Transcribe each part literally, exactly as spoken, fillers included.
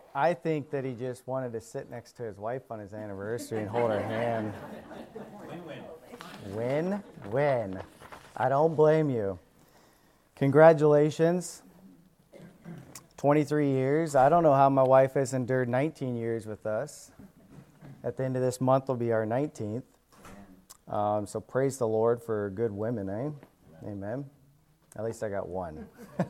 I think that he just wanted to sit next to his wife on his anniversary and hold her hand. Win, win. I don't blame you. Congratulations. twenty-three years. I don't know how my wife has endured nineteen years with us. At the end of this month will be our nineteenth. Um, so praise the Lord for good women, eh? Amen. At least I got one.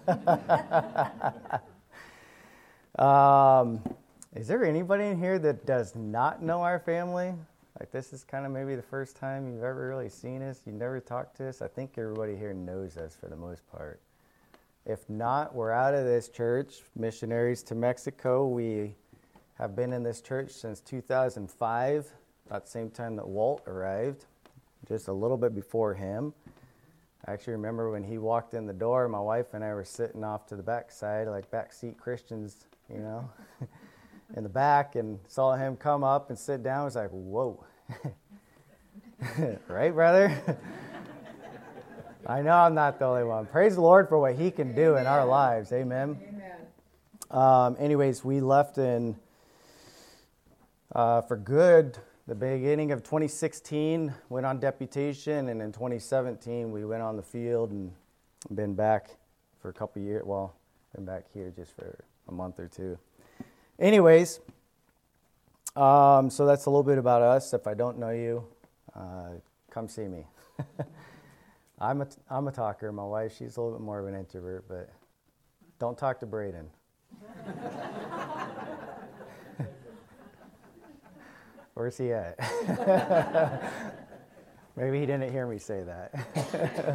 um, is there anybody in here that does not know our family? Like this is kind of maybe the first time you've ever really seen us. You never talked to us. I think everybody here knows us for the most part. If not, we're out of this church, Missionaries to Mexico. We have been in this church since two thousand five, about the same time that Walt arrived, just a little bit before him. I actually remember when he walked in the door, my wife and I were sitting off to the back side, like backseat Christians, you know, in the back, and saw him come up and sit down. I was like, whoa. Right, brother? I know I'm not the only one. Praise the Lord for what he can do Amen. In our lives. Amen. Amen. Um, anyways, we left in, uh, for good, the beginning of twenty sixteen, went on deputation, and in twenty seventeen, we went on the field and been back for a couple years. Well, been back here just for a month or two. Anyways, um, so that's a little bit about us. If I don't know you, uh, come see me. I'm a, I'm a talker. My wife, she's a little bit more of an introvert, but don't talk to Braden. Where's he at? Maybe he didn't hear me say that.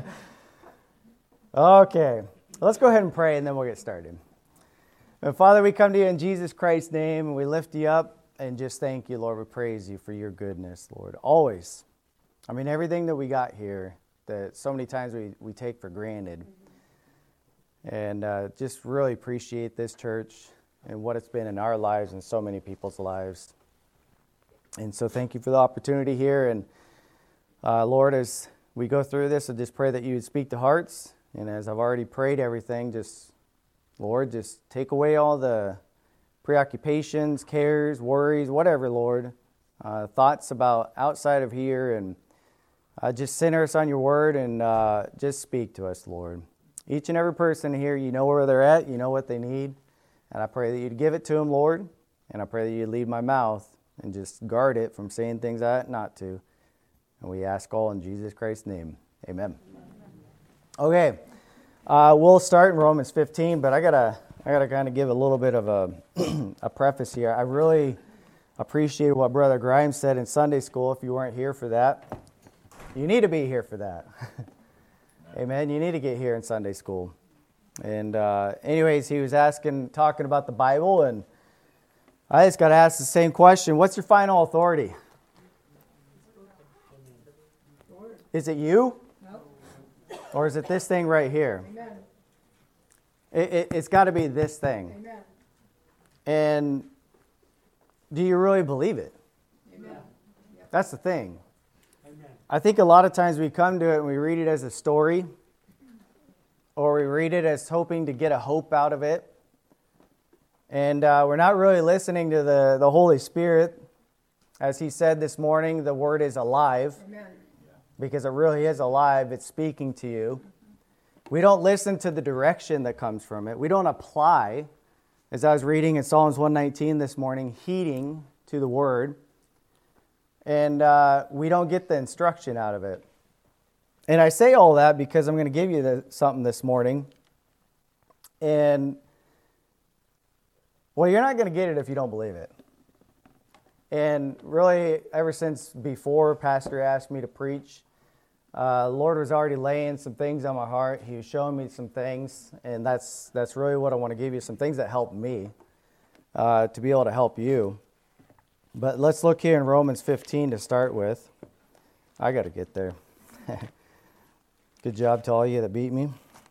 Okay, let's go ahead and pray, and then we'll get started. And Father, we come to you in Jesus Christ's name, and we lift you up and just thank you, Lord. We praise you for your goodness, Lord. Always. I mean, everything that we got here that so many times we, we take for granted. And uh, just really appreciate this church and what it's been in our lives and so many people's lives. And so thank you for the opportunity here. And uh, Lord, as we go through this, I just pray that you would speak to hearts. And as I've already prayed everything, just, Lord, just take away all the preoccupations, cares, worries, whatever, Lord. Uh, thoughts about outside of here, and uh, just center us on your word and uh, just speak to us, Lord. Each and every person here, you know where they're at, you know what they need. And I pray that you'd give it to them, Lord. And I pray that you'd lead my mouth and just guard it from saying things I ought not to. And we ask all in Jesus Christ's name. Amen. Okay, uh, we'll start in Romans fifteen, but I gotta, I gotta kind of give a little bit of a, a preface here. I really appreciate what Brother Grimes said in Sunday school. If you weren't here for that, you need to be here for that. Amen. You need to get here in Sunday school. And uh, anyways, he was asking, talking about the Bible, and I just got to ask the same question. What's your final authority? Is it you? Or is it this thing right here? Amen. It, it, it's got to be this thing. Amen. And do you really believe it? Amen. That's the thing. Amen. I think a lot of times we come to it and we read it as a story, or we read it as hoping to get a hope out of it. And uh, we're not really listening to the, the Holy Spirit. As he said this morning, the Word is alive. Amen. Because it really is alive. It's speaking to you. We don't listen to the direction that comes from it. We don't apply, as I was reading in Psalms one nineteen this morning, heeding to the Word. And uh, we don't get the instruction out of it. And I say all that because I'm going to give you the, something this morning. And well, you're not going to get it if you don't believe it. And really, ever since before Pastor asked me to preach, uh, the Lord was already laying some things on my heart. He was showing me some things, and that's that's really what I want to give you, some things that helped me uh, to be able to help you. But let's look here in Romans fifteen to start with. I got to get there. Good job to all you that beat me.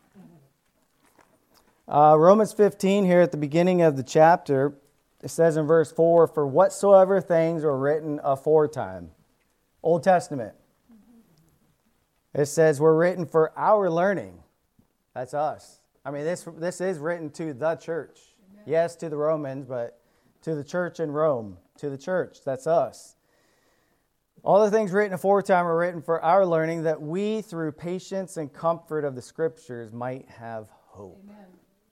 Uh, Romans fifteen here at the beginning of the chapter, it says in verse four, "For whatsoever things were written aforetime." Old Testament. It says we're written for our learning. That's us. I mean, this this is written to the church. Amen. Yes, to the Romans, but to the church in Rome, to the church, that's us. All the things written aforetime are written for our learning, that we, through patience and comfort of the Scriptures, might have hope. Amen.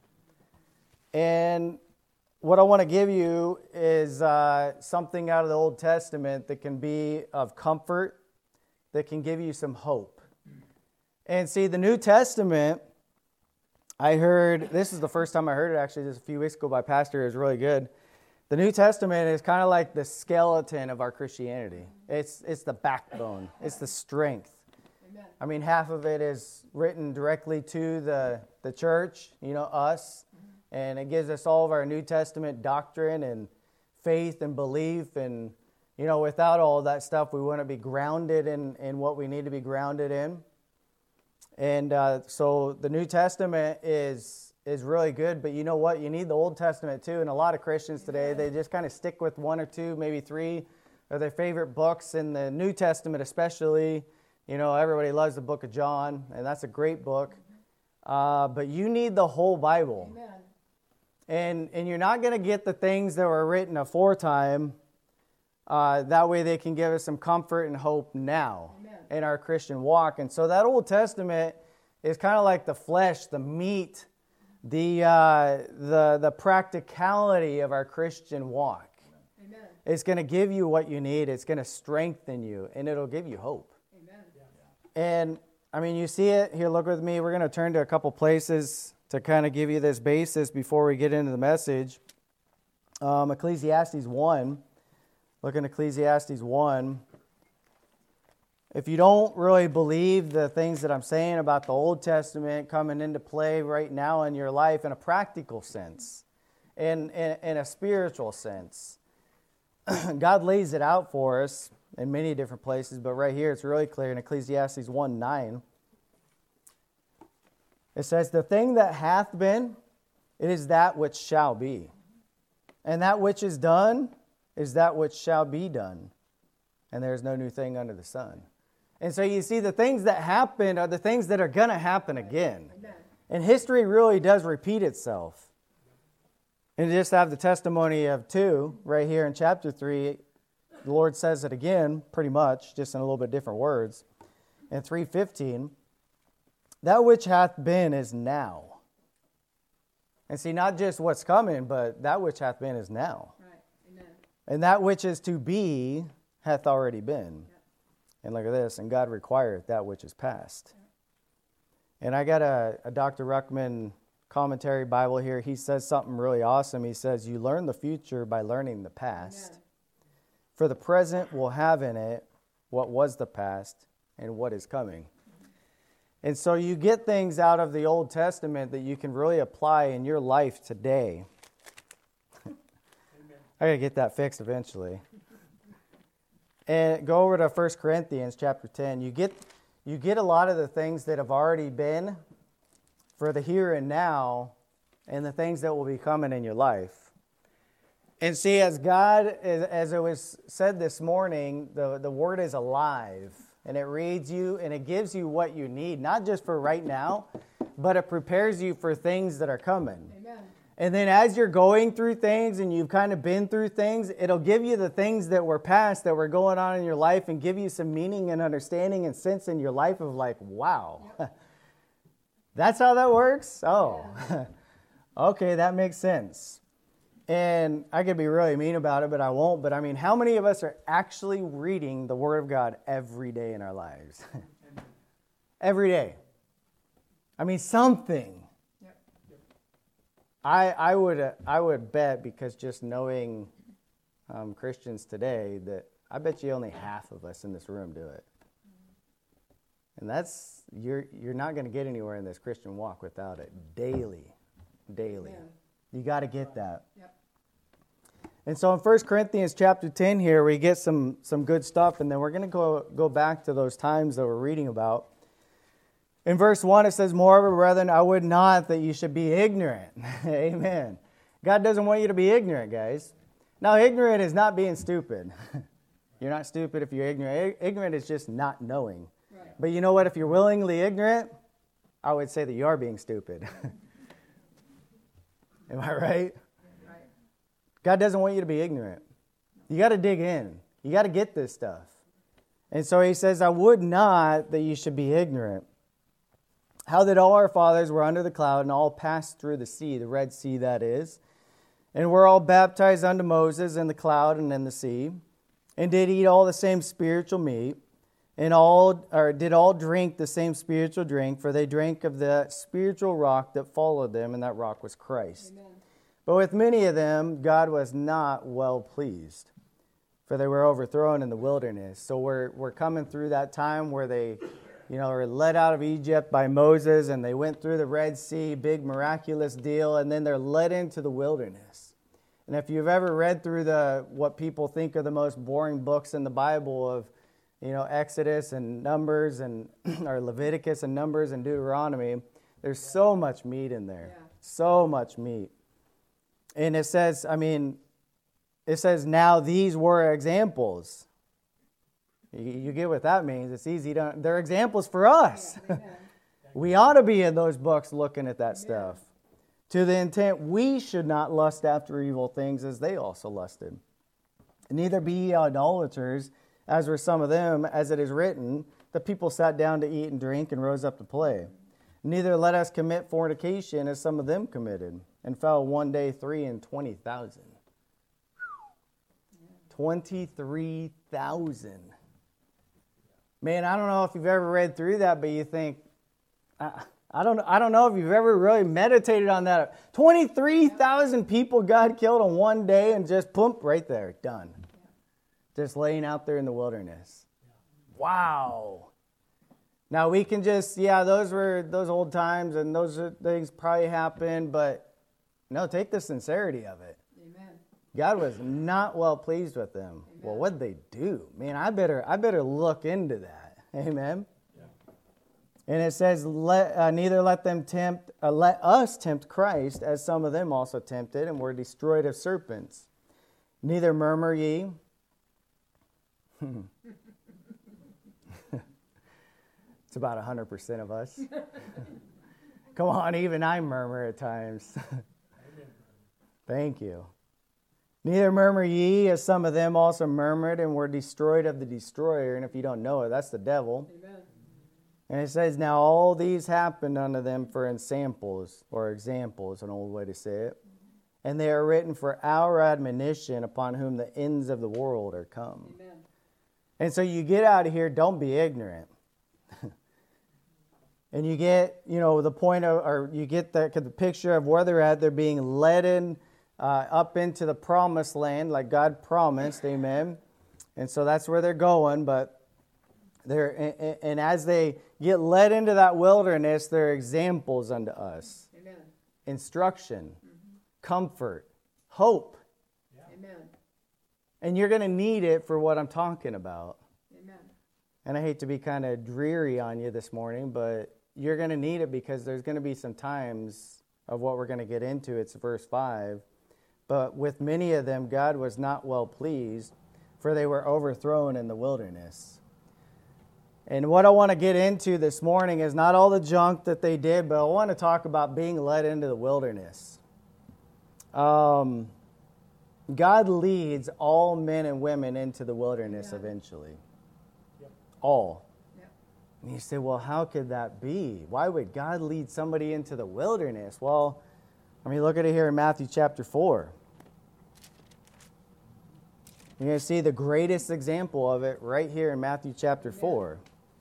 And what I want to give you is uh, something out of the Old Testament that can be of comfort, that can give you some hope. And see, the New Testament, I heard, this is the first time I heard it actually just a few weeks ago by a pastor. It was really good. The New Testament is kind of like the skeleton of our Christianity. It's it's the backbone. It's the strength. Amen. I mean, half of it is written directly to the, the church, you know, us. Mm-hmm. And it gives us all of our New Testament doctrine and faith and belief. And, you know, without all of that stuff, we wouldn't be grounded in, in what we need to be grounded in. And uh, so the New Testament is... is really good, but you know what? You need the Old Testament too, and a lot of Christians today, they just kind of stick with one or two, maybe three of their favorite books. In the New Testament especially, you know, everybody loves the book of John, and that's a great book, uh, but you need the whole Bible. Amen. And, and you're not going to get the things that were written aforetime, uh, that way they can give us some comfort and hope now. Amen. In our Christian walk. And so that Old Testament is kind of like the flesh, the meat, The uh, the the practicality of our Christian walk. Amen. It's going to give you what you need. It's going to strengthen you, and it'll give you hope. Amen. And, I mean, you see it. Here, look with me. We're going to turn to a couple places to kind of give you this basis before we get into the message. Um, Ecclesiastes one. Look in Ecclesiastes one. If you don't really believe the things that I'm saying about the Old Testament coming into play right now in your life in a practical sense, in, in, in a spiritual sense, God lays it out for us in many different places, but right here it's really clear in Ecclesiastes one nine. It says, "The thing that hath been, it is that which shall be. And that which is done is that which shall be done. And there is no new thing under the sun." And so you see, the things that happen are the things that are going to happen again. Amen. And history really does repeat itself. And just have the testimony of two right here in chapter three. The Lord says it again, pretty much, just in a little bit different words. In three fifteen, "That which hath been is now." And see, not just what's coming, but that which hath been is now. Right. Amen. "And that which is to be hath already been." And look at this, "And God requireth that which is past." And I got a, a Doctor Ruckman commentary Bible here. He says something really awesome. He says, "You learn the future by learning the past. Amen. For the present will have in it what was the past and what is coming." And so you get things out of the Old Testament that you can really apply in your life today. I got to get that fixed eventually. And go over to First Corinthians chapter ten. You get you get a lot of the things that have already been for the here and now, and the things that will be coming in your life. And see, as God, as it was said this morning, the, the Word is alive. And it reads you, and it gives you what you need, not just for right now, but it prepares you for things that are coming. Amen. And then as you're going through things and you've kind of been through things, it'll give you the things that were past, that were going on in your life, and give you some meaning and understanding and sense in your life of like, wow, yep. That's how that works? Oh, yeah. Okay, that makes sense. And I could be really mean about it, but I won't. But I mean, how many of us are actually reading the Word of God every day in our lives? Every day. I mean, something. I, I would uh, I would bet, because just knowing um, Christians today, that I bet you only half of us in this room do it. And that's, you're you're not going to get anywhere in this Christian walk without it. Daily. Daily. Amen. You got to get that. Yep. And so in First Corinthians chapter ten here, we get some, some good stuff, and then we're going to go go back to those times that we're reading about. In verse one, it says, "Moreover, brethren, I would not that you should be ignorant." Amen. God doesn't want you to be ignorant, guys. Now, ignorant is not being stupid. You're not stupid if you're ignorant. Ignorant is just not knowing. Right. But you know what? If you're willingly ignorant, I would say that you are being stupid. Am I right? Right. God doesn't want you to be ignorant. You got to dig in. You got to get this stuff. And so he says, I would not that you should be ignorant. How that all our fathers were under the cloud and all passed through the sea, the Red Sea that is, and were all baptized unto Moses in the cloud and in the sea, and did eat all the same spiritual meat, and all or did all drink the same spiritual drink, for they drank of the spiritual rock that followed them, and that rock was Christ. Amen. But with many of them God was not well pleased, for they were overthrown in the wilderness. So we're we're coming through that time where they, you know, were led out of Egypt by Moses, and they went through the Red Sea, big miraculous deal, and then they're led into the wilderness. And if you've ever read through the what people think are the most boring books in the Bible of, you know, Exodus and Numbers and or Leviticus and Numbers and Deuteronomy, there's so much meat in there. Yeah. So much meat. And it says, I mean, it says, now these were examples. You, you get what that means. It's easy to, they're examples for us. Yeah, we ought to be in those books looking at that stuff. To the intent we should not lust after evil things as they also lusted. Neither be ye idolaters, as were some of them, as it is written, the people sat down to eat and drink and rose up to play. Neither let us commit fornication, as some of them committed, and fell one day three and twenty thousand. Twenty-three thousand. Man, I don't know if you've ever read through that, but you think, I, I don't, I don't know if you've ever really meditated on that. Twenty-three thousand people God killed on one day, and just pump right there, done. Just laying out there in the wilderness. Wow. Now we can just, yeah, those were those old times, and those things probably happened, but no, take the sincerity of it. Amen. God was not well pleased with them. Amen. Well, what'd they do? Man, I better I better look into that. Amen. Yeah. And it says, let, uh, neither let them tempt, uh, let us tempt Christ, as some of them also tempted, and were destroyed of serpents. Neither murmur ye. It's about one hundred percent of us. Come on, even I murmur at times. Thank you. Neither murmur ye, as some of them also murmured and were destroyed of the destroyer. And if you don't know it, that's the devil. Amen. And it says, now all these happened unto them for ensamples, or examples, an old way to say it. And they are written for our admonition, upon whom the ends of the world are come. Amen. And so you get out of here, don't be ignorant. And you get, you know, the point of, or you get the, the picture of where they're at. They're being led in uh, up into the promised land, like God promised. Amen. And so that's where they're going. But they're, and, and as they get led into that wilderness, they're examples unto us. Amen. Instruction, mm-hmm. Comfort, hope. Yeah. Amen. And you're going to need it for what I'm talking about. Amen. And I hate to be kind of dreary on you this morning, but you're going to need it because there's going to be some times of what we're going to get into. It's verse five. But with many of them God was not well pleased, for they were overthrown in the wilderness. And what I want to get into this morning is not all the junk that they did, but I want to talk about being led into the wilderness. Um, God leads all men and women into the wilderness yeah. eventually. Yep. All. Yep. And you say, well, how could that be? Why would God lead somebody into the wilderness? Well, I mean, look at it here in Matthew chapter four. You're going to see the greatest example of it right here in Matthew chapter four.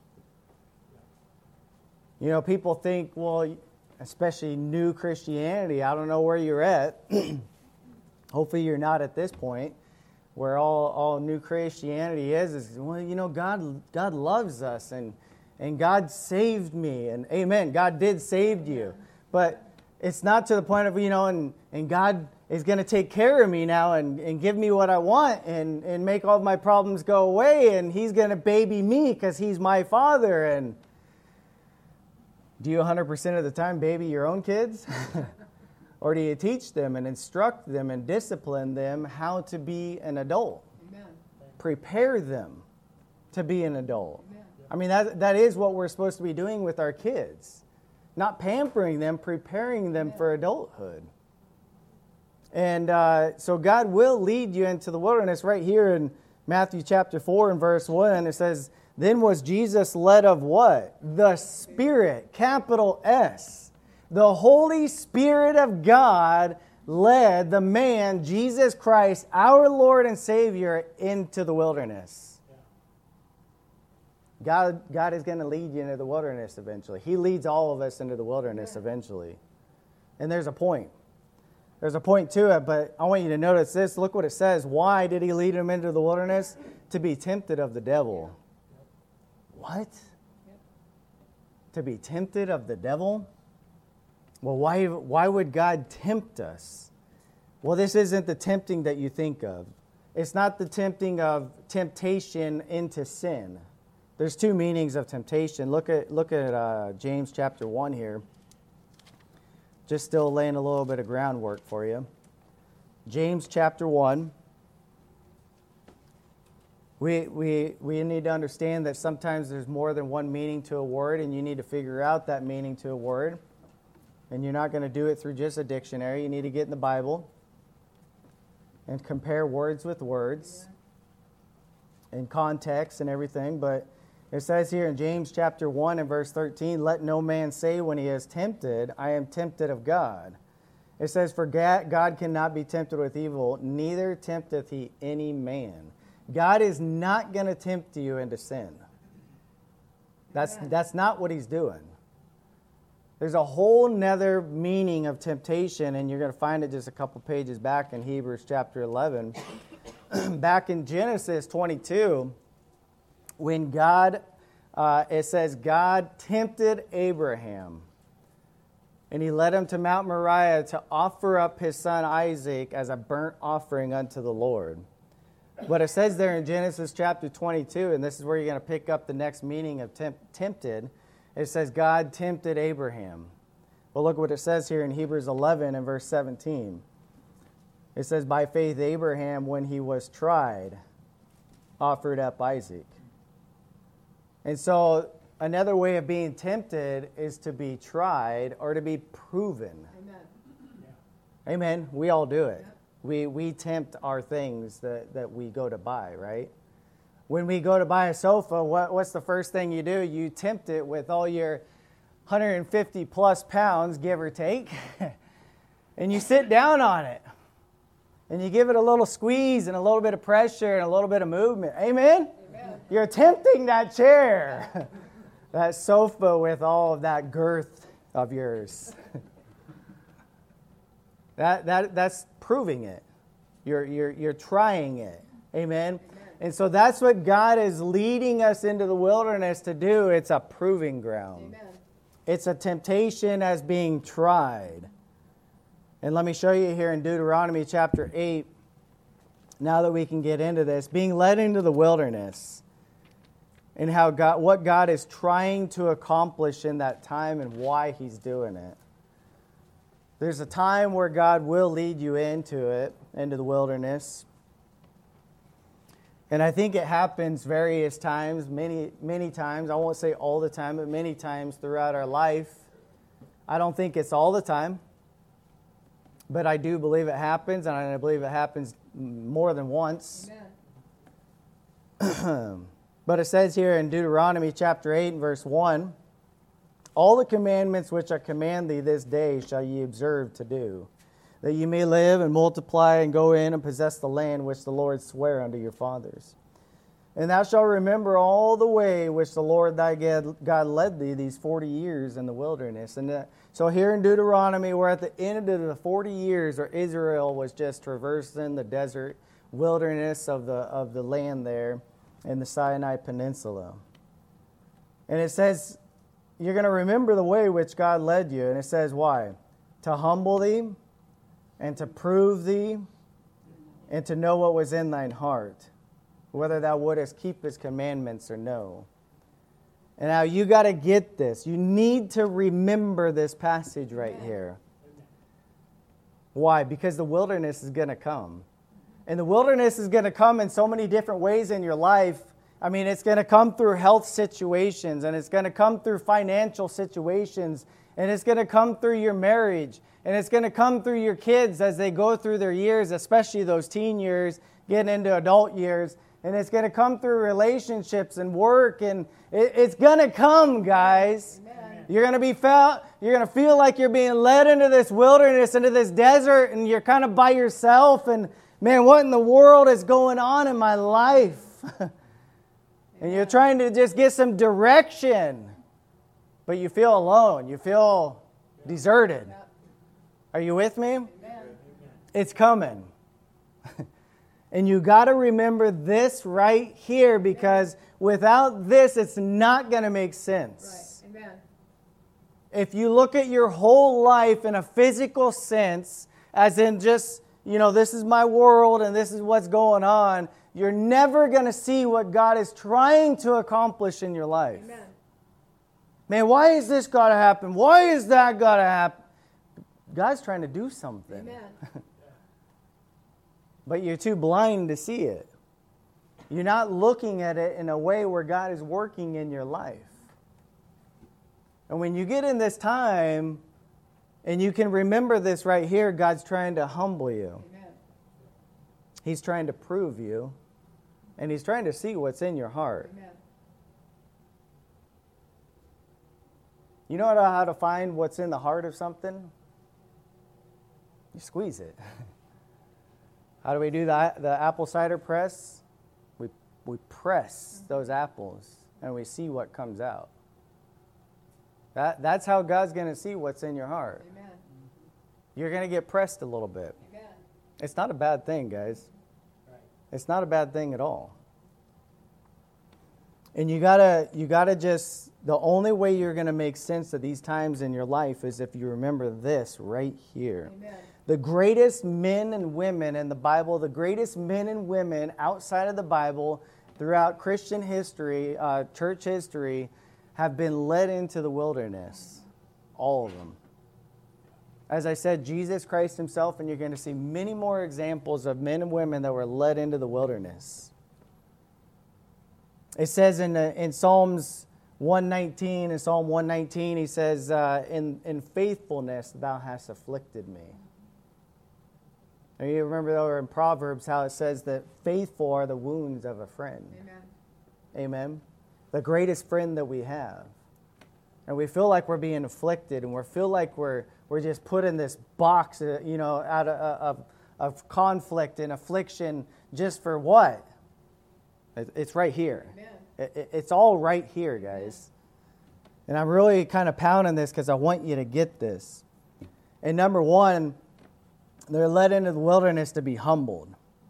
You know, people think, well, especially new Christianity, I don't know where you're at. Hopefully you're not at this point where all, all new Christianity is, is, well, you know, God God loves us and and God saved me. And amen, God did save you. But it's not to the point of, you know, and, and God is going to take care of me now and, and give me what I want and, and make all of my problems go away. And he's going to baby me because he's my father. And do you one hundred percent of the time baby your own kids? Or do you teach them and instruct them and discipline them how to be an adult? Amen. Prepare them to be an adult. Amen. I mean, that that is what we're supposed to be doing with our kids. Not pampering them, preparing them Amen. For adulthood. And uh, so God will lead you into the wilderness. Right here in Matthew chapter four and verse one, it says, then was Jesus led of what? The Spirit, capital S. The Holy Spirit of God led the man, Jesus Christ, our Lord and Savior, into the wilderness. God, God is going to lead you into the wilderness eventually. He leads all of us into the wilderness eventually. And there's a point. There's a point to it, but I want you to notice this. Look what it says. Why did he lead him into the wilderness? To be tempted of the devil. What? To be tempted of the devil? Well, why, why would God tempt us? Well, this isn't the tempting that you think of. It's not the tempting of temptation into sin. There's two meanings of temptation. Look at, look at uh, James chapter one here. Just still laying a little bit of groundwork for you. James chapter one. We, we, we need to understand that sometimes there's more than one meaning to a word, and you need to figure out that meaning to a word. And you're not going to do it through just a dictionary. You need to get in the Bible and compare words with words and context and everything. But it says here in James chapter one and verse thirteen, let no man say when he is tempted, I am tempted of God. It says, for God cannot be tempted with evil, neither tempteth he any man. God is not going to tempt you into sin. That's, that's not what he's doing. There's a whole nother meaning of temptation, and you're going to find it just a couple pages back in Hebrews chapter eleven. Back in Genesis twenty-two, when God, uh, it says, God tempted Abraham, and he led him to Mount Moriah to offer up his son Isaac as a burnt offering unto the Lord. But it says there in Genesis chapter twenty-two, and this is where you're going to pick up the next meaning of temp- tempted, it says God tempted Abraham. Well, look what it says here in Hebrews eleven and verse seventeen. It says, by faith Abraham, when he was tried, offered up Isaac. And so another way of being tempted is to be tried or to be proven. Amen. Yeah. Amen. We all do it. Yeah. We we tempt our things that, that we go to buy, right? When we go to buy a sofa, what, what's the first thing you do? You tempt it with all your one hundred fifty plus pounds, give or take, and you sit down on it. And you give it a little squeeze and a little bit of pressure and a little bit of movement. Amen? Amen. You're tempting that chair, that sofa with all of that girth of yours. that that that's proving it. You're you're you're trying it. Amen? Amen. And so that's what God is leading us into the wilderness to do. It's a proving ground. Amen. It's a temptation as being tried. And let me show you here in Deuteronomy chapter eight, now that we can get into this, being led into the wilderness and how God, what God is trying to accomplish in that time and why he's doing it. There's a time where God will lead you into it, into the wilderness. And I think it happens various times, many, many times. I won't say all the time, but many times throughout our life. I don't think it's all the time. But I do believe it happens, and I believe it happens more than once. But it says here in Deuteronomy chapter eight and verse one, all the commandments which I command thee this day shall ye observe to do, that ye may live and multiply and go in and possess the land which the Lord sware unto your fathers. And thou shalt remember all the way which the Lord thy God led thee these forty years in the wilderness. And uh, so here in Deuteronomy, we're at the end of the forty years where Israel was just traversing the desert wilderness of the of the land there in the Sinai Peninsula. And it says, you're going to remember the way which God led you. And it says, why? To humble thee and to prove thee and to know what was in thine heart, whether thou wouldest keep his commandments or no. And now you got to get this. You need to remember this passage right here. Why? Because the wilderness is going to come. And the wilderness is going to come in so many different ways in your life. I mean, it's going to come through health situations, and it's going to come through financial situations, and it's going to come through your marriage, And it's going to come through your kids as they go through their years, especially those teen years, getting into adult years. And it's going to come through relationships and work. And it, it's going to come, guys. Amen. You're going to be felt, you're going to feel like you're being led into this wilderness, into this desert, and you're kind of by yourself. And man, what in the world is going on in my life? And you're trying to just get some direction. But you feel alone. You feel deserted. Are you with me? Amen. It's coming. And you got to remember this right here, because without this, it's not going to make sense. Right. Amen. If you look at your whole life in a physical sense, as in just, you know, this is my world and this is what's going on, you're never going to see what God is trying to accomplish in your life. Amen. Man, why is this got to happen? Why is that got to happen? God's trying to do something. Amen. But you're too blind to see it. You're not looking at it in a way where God is working in your life. And when you get in this time, and you can remember this right here, God's trying to humble you. Amen. He's trying to prove you. And He's trying to see what's in your heart. Amen. You know how to find what's in the heart of something? You squeeze it. How do we do the, the apple cider press? We, we press those apples and we see what comes out. That, that's how God's going to see what's in your heart. Amen. You're going to get pressed a little bit. Amen. It's not a bad thing, guys. Right. It's not a bad thing at all. And you gotta, you gotta just, the only way you're going to make sense of these times in your life is if you remember this right here. Amen. The greatest men and women in the Bible, the greatest men and women outside of the Bible throughout Christian history, uh, church history, have been led into the wilderness. All of them. As I said, Jesus Christ Himself, and you're going to see many more examples of men and women that were led into the wilderness. It says in, uh, in Psalms one nineteen, in Psalm one nineteen, he says, uh, in, in faithfulness thou hast afflicted me. And you remember over in Proverbs how it says that faithful are the wounds of a friend. Amen. Amen. The greatest friend that we have. And we feel like we're being afflicted, and we feel like we're we're just put in this box, uh, you know, out of, of, of conflict and affliction just for what? It, it's right here. It, it, it's all right here, guys. And I'm really kind of pounding this because I want you to get this. And number one, they're led into the wilderness to be humbled.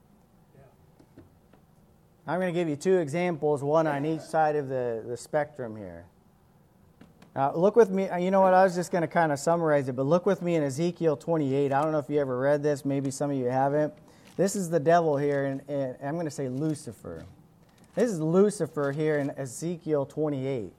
I'm going to give you two examples, one on each side of the, the spectrum here. Now, look with me. You know what? I was just going to kind of summarize it, but look with me in Ezekiel twenty-eight. I don't know if you ever read this. Maybe some of you haven't. This is the devil here, and, and I'm going to say Lucifer. This is Lucifer here in Ezekiel twenty-eight.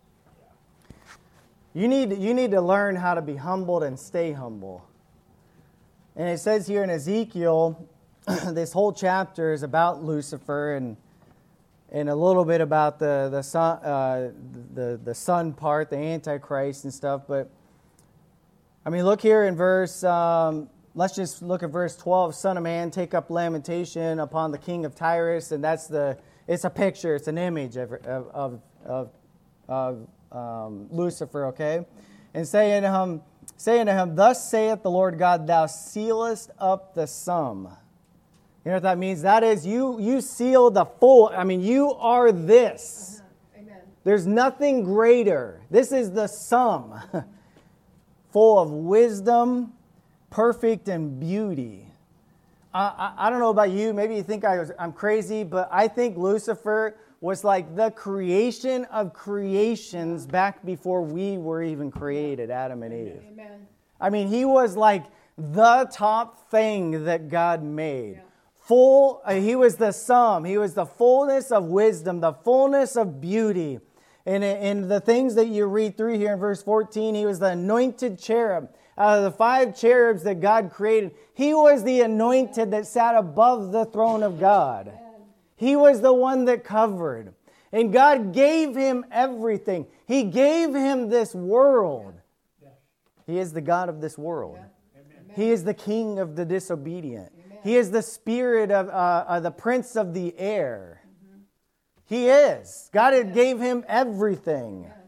You need, you need to learn how to be humbled and stay humble. And it says here in Ezekiel, this whole chapter is about Lucifer and and a little bit about the the son, uh, the the son part, the Antichrist and stuff. But I mean, look here in verse. Um, let's just look at verse twelve. Son of man, take up lamentation upon the king of Tyrus, and that's the. It's a picture. It's an image of of of, of um, Lucifer. Okay, and saying to him, saying to him, thus saith the Lord God, thou sealest up the sum. You know what that means? That is, you you seal the full. I mean, you are this. Uh-huh. Amen. There's nothing greater. This is the sum. Full of wisdom, perfect in beauty. I, I, I don't know about you. Maybe you think I was, I'm crazy, but I think Lucifer was like the creation of creations back before we were even created, Adam and Eve. Amen. I mean, he was like the top thing that God made. Yeah. Full, uh, he was the sum. He was the fullness of wisdom, the fullness of beauty. And in the things that you read through here in verse fourteen, he was the anointed cherub. Out of the five cherubs that God created, he was the anointed that sat above the throne of God. He was the one that covered. And God gave him everything. He gave him this world. He is the God of this world. He is the king of the disobedient. Amen. He is the spirit of uh, uh, the prince of the air. Mm-hmm. He is. God had gave him everything. Amen.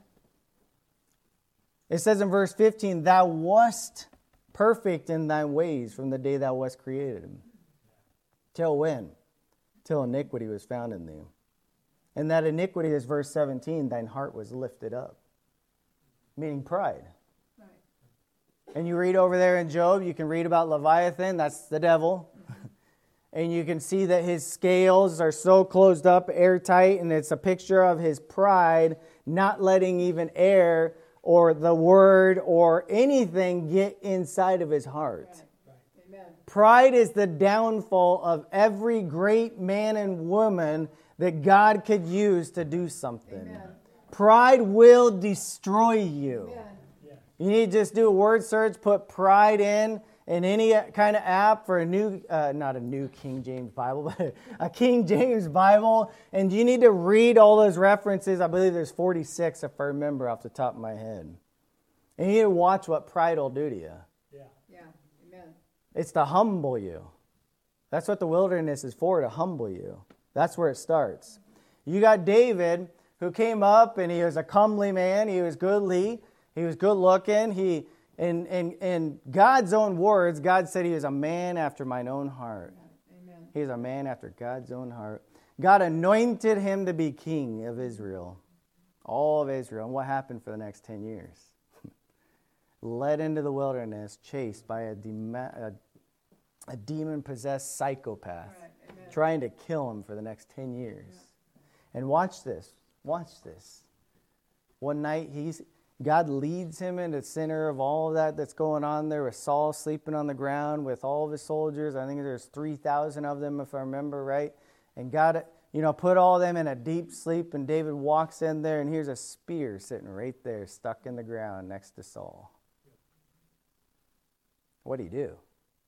It says in verse fifteen, thou wast perfect in thy ways from the day thou wast created. Till when? Till iniquity was found in thee. And that iniquity is verse seventeen, thine heart was lifted up. Meaning pride. Right. And you read over there in Job, you can read about Leviathan, that's the devil. And you can see that his scales are so closed up, airtight, and it's a picture of his pride not letting even air or the word or anything get inside of his heart. Right. Right. Amen. Pride is the downfall of every great man and woman that God could use to do something. Amen. Pride will destroy you. Amen. You need to just do a word search, put pride in, in any kind of app for a new, uh, not a new King James Bible, but a King James Bible. And you need to read all those references. I believe there's forty-six if I remember off the top of my head. And you need to watch what pride will do to you. Yeah. Yeah. Amen. It's to humble you. That's what the wilderness is for, to humble you. That's where it starts. You got David, who came up and he was a comely man. He was goodly. He was good looking. He, in, in, in God's own words, God said he was a man after mine own heart. Amen. He was a man after God's own heart. God anointed him to be king of Israel. All of Israel. And what happened for the next ten years? Led into the wilderness, chased by a, dem- a, a demon-possessed psychopath. Right. Trying to kill him for the next ten years. Yeah. And watch this. Watch this. One night, he's God leads him into the center of all of that that's going on there with Saul sleeping on the ground with all of his soldiers. I think there's three thousand of them, if I remember right. And God, you know, put all of them in a deep sleep, and David walks in there, and here's a spear sitting right there, stuck in the ground next to Saul. What'd he do?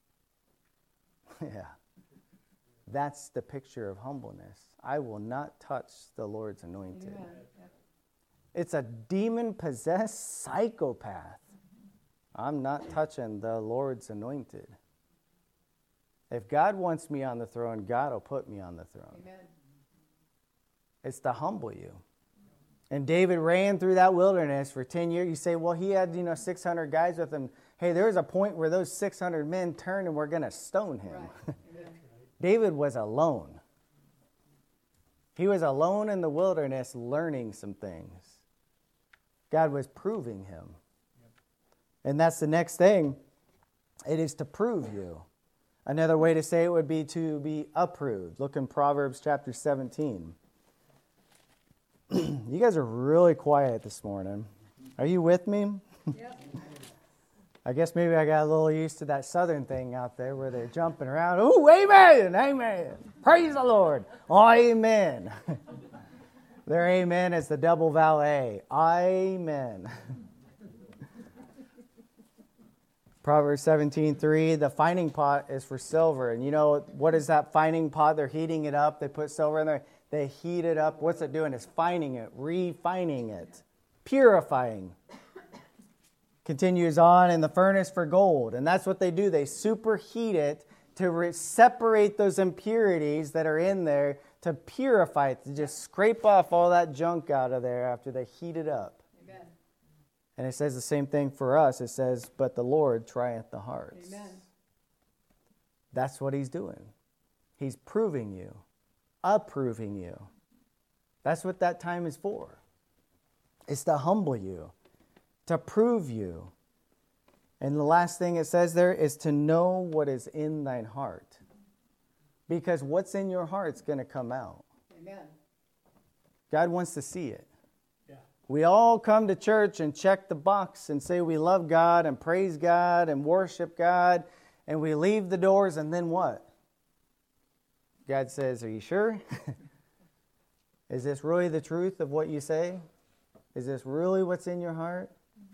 Yeah. That's the picture of humbleness. I will not touch the Lord's anointed. Amen. It's a demon-possessed psychopath. I'm not touching the Lord's anointed. If God wants me on the throne, God will put me on the throne. Amen. It's to humble you. And David ran through that wilderness for ten years. You say, well, he had, you know, six hundred guys with him. Hey, there was a point where those six hundred men turned and were going to stone him. Right. David was alone. He was alone in the wilderness learning some things. God was proving him. Yep. And that's the next thing. It is to prove you. Another way to say it would be to be approved. Look in Proverbs chapter seventeen. You guys are really quiet this morning. Are you with me? Yep. I guess maybe I got a little used to that southern thing out there where they're jumping around. Ooh, amen, amen. Praise the Lord. Amen. Their amen is the double valet. Amen. Proverbs seventeen three, the fining pot is for silver. And you know, what is that fining pot? They're heating it up. They put silver in there. They heat it up. What's it doing? It's fining it, refining it, purifying. Continues on in the furnace for gold. And that's what they do. They superheat it to re- separate those impurities that are in there, to purify it, to just scrape off all that junk out of there after they heat it up. Amen. And it says the same thing for us. It says, but the Lord trieth the hearts. Amen. That's what he's doing. He's proving you, approving you. That's what that time is for. It's to humble you, to prove you. And the last thing it says there is to know what is in thine heart. Because what's in your heart is going to come out. Amen. God wants to see it. Yeah. We all come to church and check the box and say we love God and praise God and worship God. And we leave the doors, and then what? God says, are you sure? Is this really the truth of what you say? Is this really what's in your heart?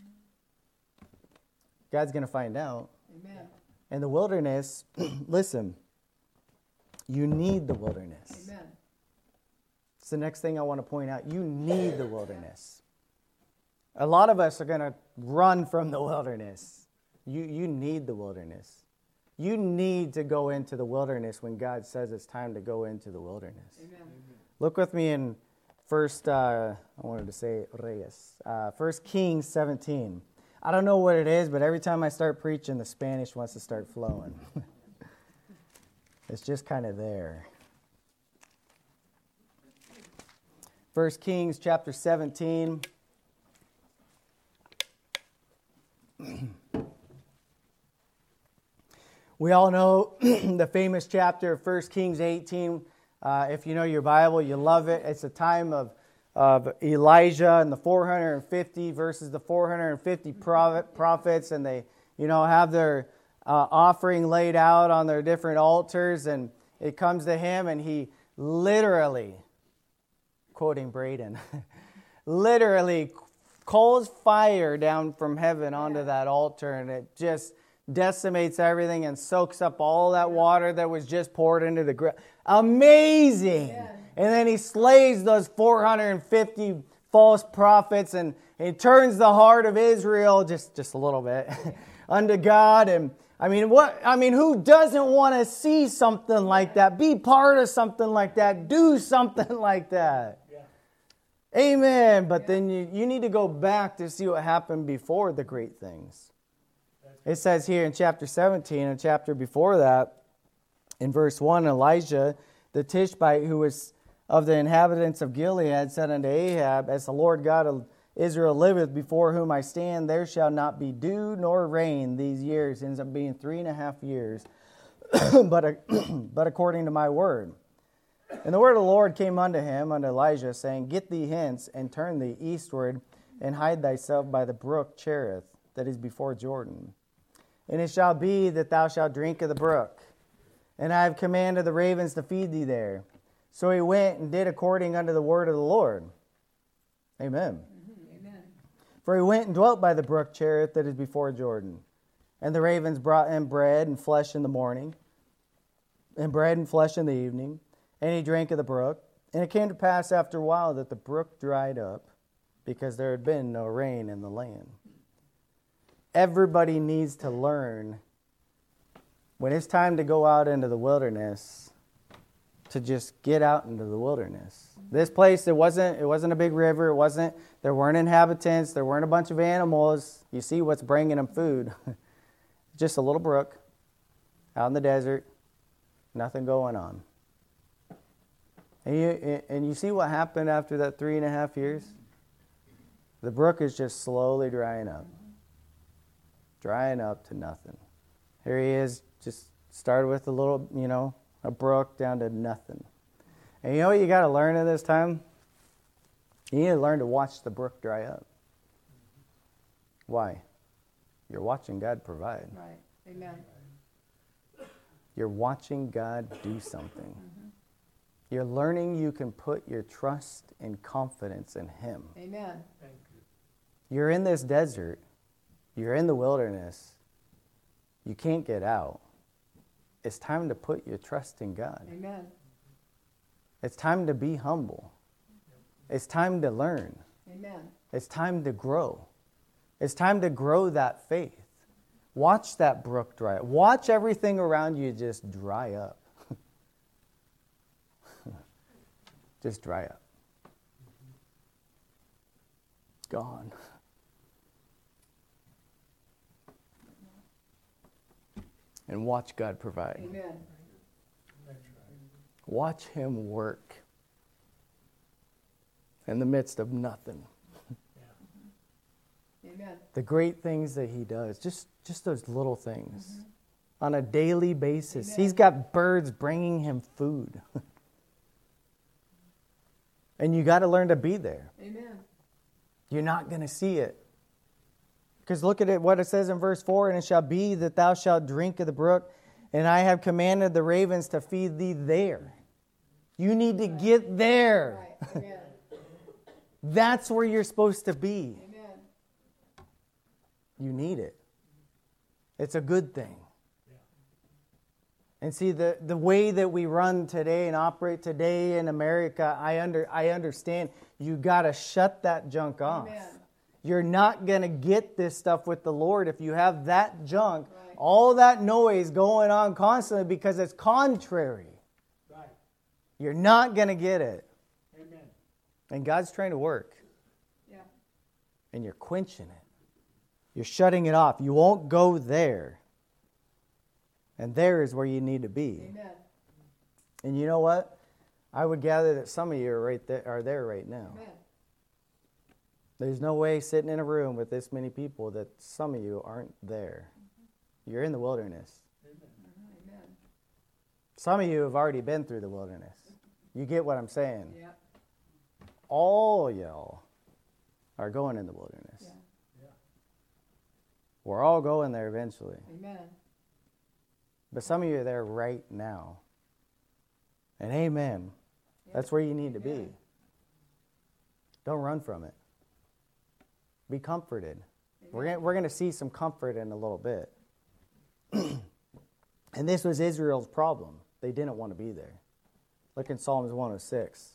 God's going to find out. Amen. In the wilderness, listen, you need the wilderness. Amen. It's the next thing I want to point out. You need the wilderness. A lot of us are going to run from the wilderness. You, you need the wilderness. You need to go into the wilderness when God says it's time to go into the wilderness. Amen. Look with me in First, uh, I wanted to say Reyes, uh, First Kings seventeen. I don't know what it is, but every time I start preaching, the Spanish wants to start flowing. It's just kind of there. First Kings chapter seventeen. We all know the famous chapter of First Kings eighteen. Uh, if you know your Bible, you love it. It's a time of, of Elijah and the four hundred fifty versus the four hundred fifty prophet, prophets, and they, you know, have their uh, offering laid out on their different altars, and it comes to him, and he literally, quoting Braden, literally calls fire down from heaven onto that altar, and it just decimates everything and soaks up all that water that was just poured into the ground. Amazing! Yeah. And then he slays those four hundred fifty false prophets, and he turns the heart of Israel just, just a little bit unto God. And I mean, what? I mean, who doesn't want to see something like that? Be part of something like that. Do something like that. Yeah. Amen. But yeah. then you, you need to go back to see what happened before the great things. It says here in chapter seventeen, a chapter before that, in verse one, Elijah, the Tishbite, who was of the inhabitants of Gilead, said unto Ahab, As the Lord God of Israel liveth, before whom I stand, there shall not be dew nor rain these years. It ends up being three and a half years, but, but according to my word. And the word of the Lord came unto him, unto Elijah, saying, Get thee hence, and turn thee eastward, and hide thyself by the brook Cherith, that is before Jordan. And it shall be that thou shalt drink of the brook. And I have commanded the ravens to feed thee there. So he went and did according unto the word of the Lord. Amen. Mm-hmm. Amen. For he went and dwelt by the brook Cherith that is before Jordan. And the ravens brought him bread and flesh in the morning, and bread and flesh in the evening. And he drank of the brook. And it came to pass after a while that the brook dried up, because there had been no rain in the land. Everybody needs to learn when it's time to go out into the wilderness to just get out into the wilderness. This place, it wasn't it wasn't a big river. It wasn't, there weren't inhabitants. There weren't a bunch of animals. You see what's bringing them food. Just a little brook out in the desert. Nothing going on. And you, and you see what happened after that three and a half years? The brook is just slowly drying up. Drying up to nothing. Here he is, just started with a little, you know, a brook down to nothing. And you know what you got to learn in this time? You need to learn to watch the brook dry up. Why? You're watching God provide. Right. Amen. You're watching God do something. Mm-hmm. You're learning you can put your trust and confidence in Him. Amen. Thank you. You're in this desert. You're in the wilderness. You can't get out. It's time to put your trust in God. Amen. It's time to be humble. It's time to learn. Amen. It's time to grow. It's time to grow that faith. Watch that brook dry up. Watch everything around you just dry up. Just dry up. Gone. And watch God provide. Amen. Watch Him work in the midst of nothing. Amen. The great things that He does, just, just those little things. Mm-hmm. On a daily basis. Amen. He's got birds bringing Him food. And you got to learn to be there. Amen. You're not going to see it. Because look at it, what it says in verse four, and it shall be that thou shalt drink of the brook, and I have commanded the ravens to feed thee there. You need to get there. Right. Amen. That's where you're supposed to be. Amen. You need it. It's a good thing. And see, the, the way that we run today and operate today in America, I under I understand you got to shut that junk off. Amen. You're not going to get this stuff with the Lord if you have that junk, right. all that noise going on constantly because it's contrary. Right. You're not going to get it. Amen. And God's trying to work. Yeah. And you're quenching it. You're shutting it off. You won't go there. And there is where you need to be. Amen. And you know what? I would gather that some of you are right there, are there right now. Amen. There's no way sitting in a room with this many people that some of you aren't there. Mm-hmm. You're in the wilderness. Amen. Some of you have already been through the wilderness. You get what I'm saying? Yeah. All y'all are going in the wilderness. Yeah. Yeah. We're all going there eventually. Amen. But some of you are there right now. And amen. Yeah. That's where you need to be. Don't run from it. Be comforted. Amen. We're gonna, we're going to see some comfort in a little bit. And this was Israel's problem. They didn't want to be there. Look in Psalms one oh six.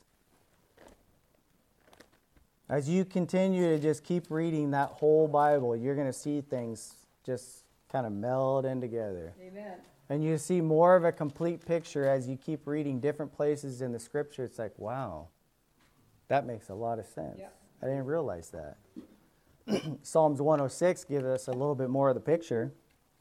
As you continue to just keep reading that whole Bible, you're going to see things just kind of meld in together. Amen. And you see more of a complete picture as you keep reading different places in the Scripture. It's like, wow, that makes a lot of sense. Yep. I didn't realize that. Psalms one oh six gives us a little bit more of the picture.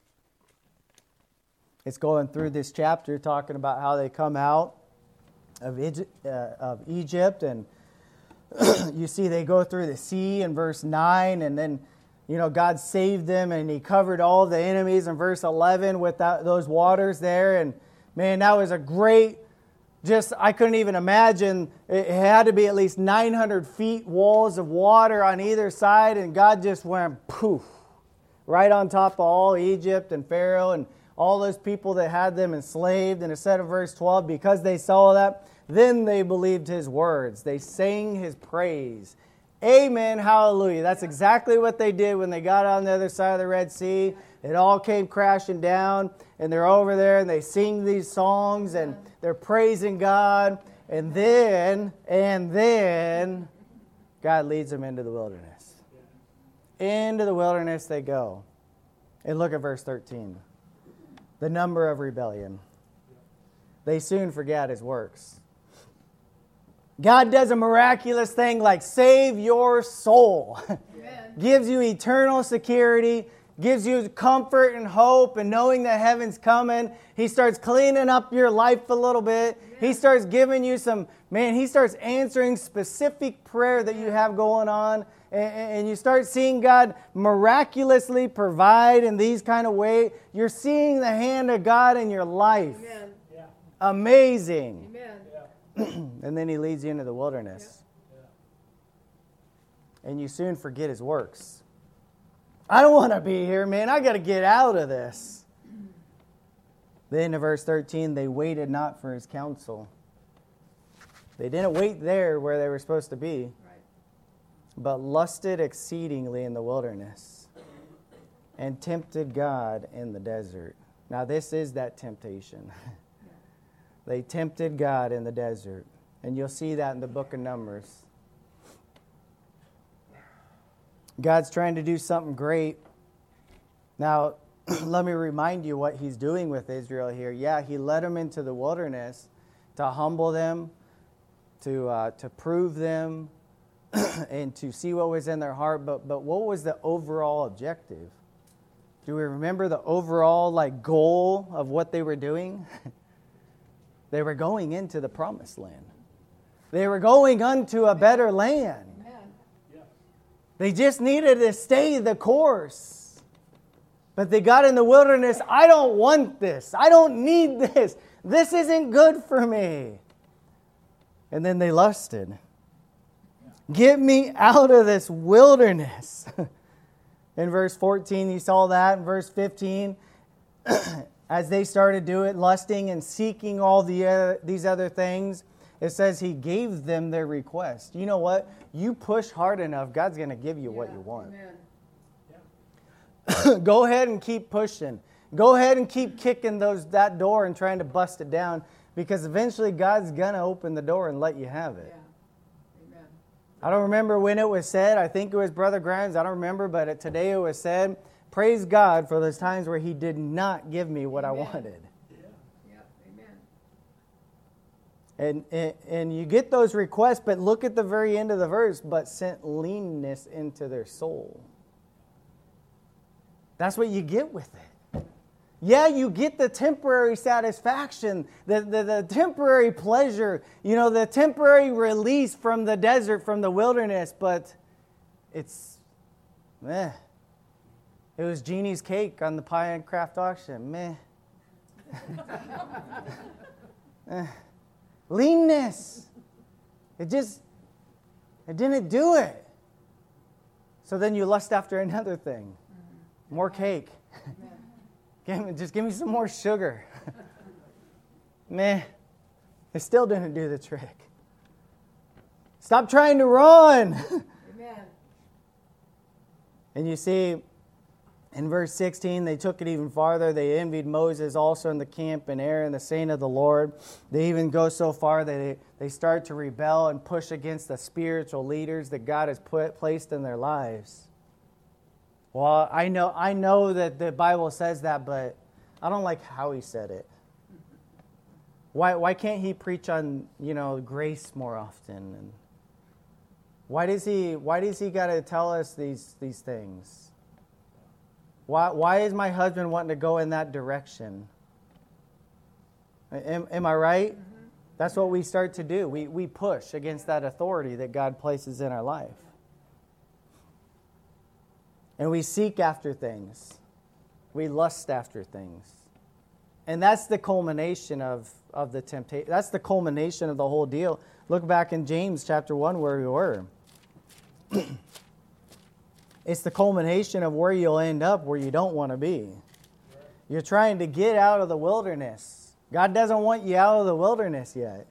It's going through this chapter talking about how they come out of Egypt, uh, of Egypt and you see they go through the sea in verse nine, and then, you know, God saved them and He covered all the enemies in verse eleven with that, those waters there. And man, that was a great, just, I couldn't even imagine. It had to be at least nine hundred feet walls of water on either side, and God just went poof, right on top of all Egypt and Pharaoh and all those people that had them enslaved. And it said in verse twelve, because they saw that, then they believed His words. They sang His praise. Amen, hallelujah. That's exactly what they did when they got on the other side of the Red Sea. It all came crashing down, and they're over there, and they sing these songs, and they're praising God. And then, and then, God leads them into the wilderness. Into the wilderness they go. And look at verse thirteen. The number of rebellion. They soon forgot His works. God does a miraculous thing like save your soul. Gives you eternal security. Gives you comfort and hope and knowing that heaven's coming. He starts cleaning up your life a little bit. Yeah. He starts giving you some, man, He starts answering specific prayer that you have going on. And, and you start seeing God miraculously provide in these kind of ways. You're seeing the hand of God in your life. Amen. Yeah. Amazing. Amen. And then He leads you into the wilderness. Yeah. And you soon forget His works. I don't want to be here, man. I got to get out of this. Then in verse thirteen, they waited not for His counsel. They didn't wait there where they were supposed to be, right, but lusted exceedingly in the wilderness and tempted God in the desert. Now this is that temptation. They tempted God in the desert. And you'll see that in the book of Numbers. God's trying to do something great. Now, let me remind you what He's doing with Israel here. Yeah, He led them into the wilderness to humble them, to uh, to prove them, and to see what was in their heart. But but what was the overall objective? Do we remember the overall like goal of what they were doing? They were going into the promised land. They were going unto a better land. Amen. They just needed to stay the course. But they got in the wilderness. I don't want this. I don't need this. This isn't good for me. And then they lusted. Get me out of this wilderness. In verse fourteen, you saw that. In verse fifteen, as they started doing it, lusting and seeking all the uh, these other things, it says He gave them their request. You know what? You push hard enough, God's going to give you yeah, what you want. Yeah. Go ahead and keep pushing. Go ahead and keep kicking those that door and trying to bust it down, because eventually God's going to open the door and let you have it. Yeah. Amen. I don't remember when it was said. I think it was Brother Grimes. I don't remember, but today it was said, praise God for those times where he did not give me what Amen. I wanted. Yeah. Yep. Amen. And, and, and you get those requests, but look at the very end of the verse, but sent leanness into their soul. That's what you get with it. Yeah, you get the temporary satisfaction, the, the, the temporary pleasure, you know, the temporary release from the desert, from the wilderness, but it's, meh. It was Jeannie's cake on the pie and craft auction, meh. eh. Leanness. It just, it didn't do it. So then you lust after another thing. More cake. Just give me some more sugar. Meh. It still didn't do the trick. Stop trying to run. Amen. And you see, in verse sixteen, they took it even farther. They envied Moses also in the camp and Aaron, the saint of the Lord. They even go so far that they, they start to rebel and push against the spiritual leaders that God has put placed in their lives. Well, I know I know that the Bible says that, but I don't like how he said it. Why why can't he preach on, you know, grace more often? And why does he why does he got to tell us these these things? Why why is my husband wanting to go in that direction? Am, am I right? Mm-hmm. That's what we start to do. We we push against that authority that God places in our life. And we seek after things. We lust after things. And that's the culmination of, of the temptation. That's the culmination of the whole deal. Look back in James chapter one where we were. It's the culmination of where you'll end up where you don't want to be. You're trying to get out of the wilderness. God doesn't want you out of the wilderness yet.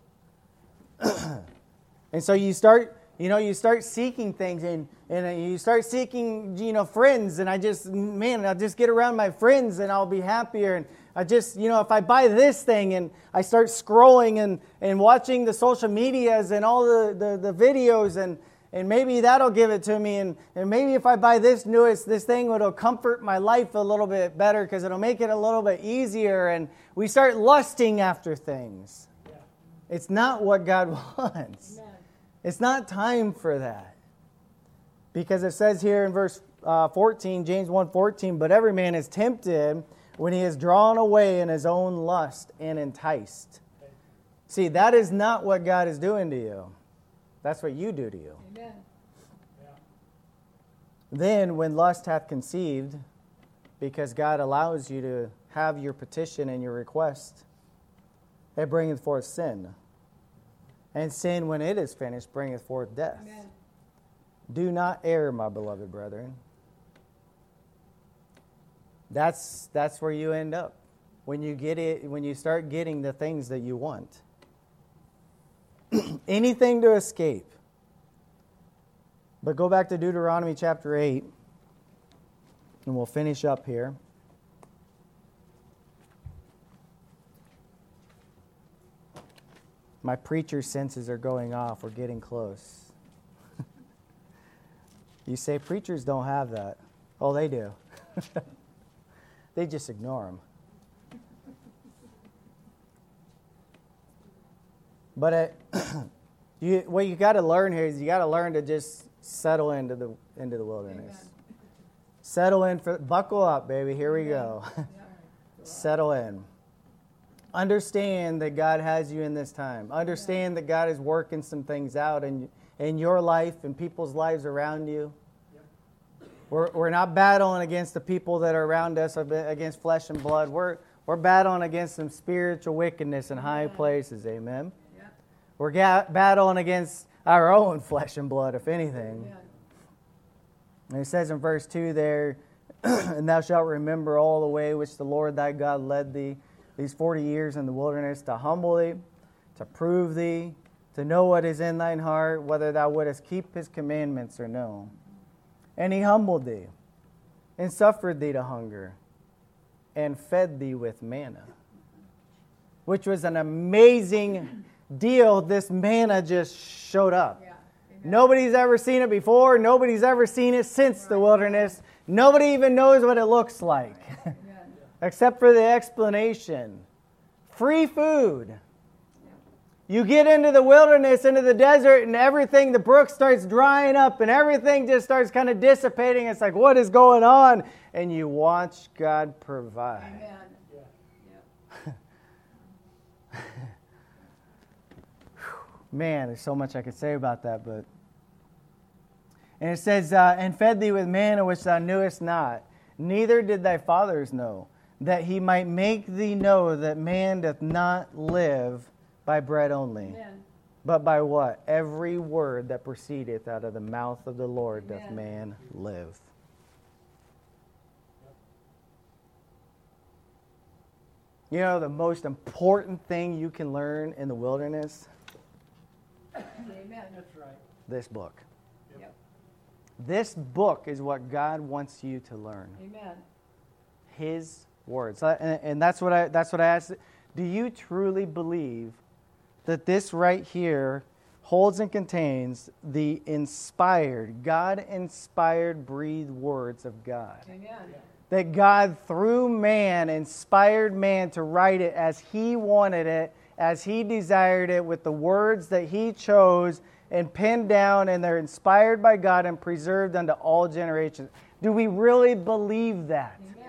And so you start... You know, you start seeking things and, and you start seeking, you know, friends. And I just, man, I'll just get around my friends and I'll be happier. And I just, you know, if I buy this thing and I start scrolling and, and watching the social medias and all the, the, the videos and, and maybe that'll give it to me. And, and maybe if I buy this newest, this thing, it'll comfort my life a little bit better because it'll make it a little bit easier. And we start lusting after things. Yeah. It's not what God wants. No. It's not time for that. Because it says here in verse uh, fourteen, James one fourteen, but every man is tempted when he is drawn away in his own lust and enticed. Okay. See, that is not what God is doing to you. That's what you do to you. Amen. Yeah. Then when lust hath conceived, because God allows you to have your petition and your request, it bringeth forth sin. And sin, when it is finished, bringeth forth death. Amen. Do not err, my beloved brethren. That's that's where you end up when you get it. When you start getting the things that you want. Anything to escape. But go back to Deuteronomy chapter eight, and we'll finish up here. My preacher senses are going off. We're getting close. You say preachers don't have that. Oh, they do. They just ignore them. But it, you, what you got to learn here is you got to learn to just settle into the into the wilderness. Amen. Settle in for buckle up, baby. Here we go. Settle in. Understand that God has you in this time. Understand that God is working some things out in, in your life and people's lives around you. We're, we're not battling against the people that are around us, against flesh and blood. We're, we're battling against some spiritual wickedness in high places. Amen. We're ga- battling against our own flesh and blood, if anything. And it says in verse two there, and thou shalt remember all the way which the Lord thy God led thee these forty years in the wilderness, to humble thee, to prove thee, to know what is in thine heart, whether thou wouldest keep his commandments or no. And he humbled thee, and suffered thee to hunger, and fed thee with manna. Which was an amazing deal. This manna just showed up. Yeah. Nobody's ever seen it before. Nobody's ever seen it since the wilderness. Nobody even knows what it looks like, except for the explanation. Free food. You get into the wilderness, into the desert, and everything, the brook starts drying up, and everything just starts kind of dissipating. It's like, what is going on? And you watch God provide. Amen. Yeah. Man, there's so much I could say about that, but... And it says, uh, and fed thee with manna which thou knewest not, neither did thy fathers know, that he might make thee know that man doth not live by bread only, Amen. but by what? Every word that proceedeth out of the mouth of the Lord doth Amen. man live. You know, the most important thing you can learn in the wilderness? Amen. That's right. This book. Yep. This book is what God wants you to learn. Amen. His words. Uh, And, and that's what I that's what I asked. Do you truly believe that this right here holds and contains the inspired, God-inspired, breathed words of God? Amen. That God, through man, inspired man to write it as He wanted it, as He desired it, with the words that He chose and penned down, and they're inspired by God and preserved unto all generations. Do we really believe that? Amen.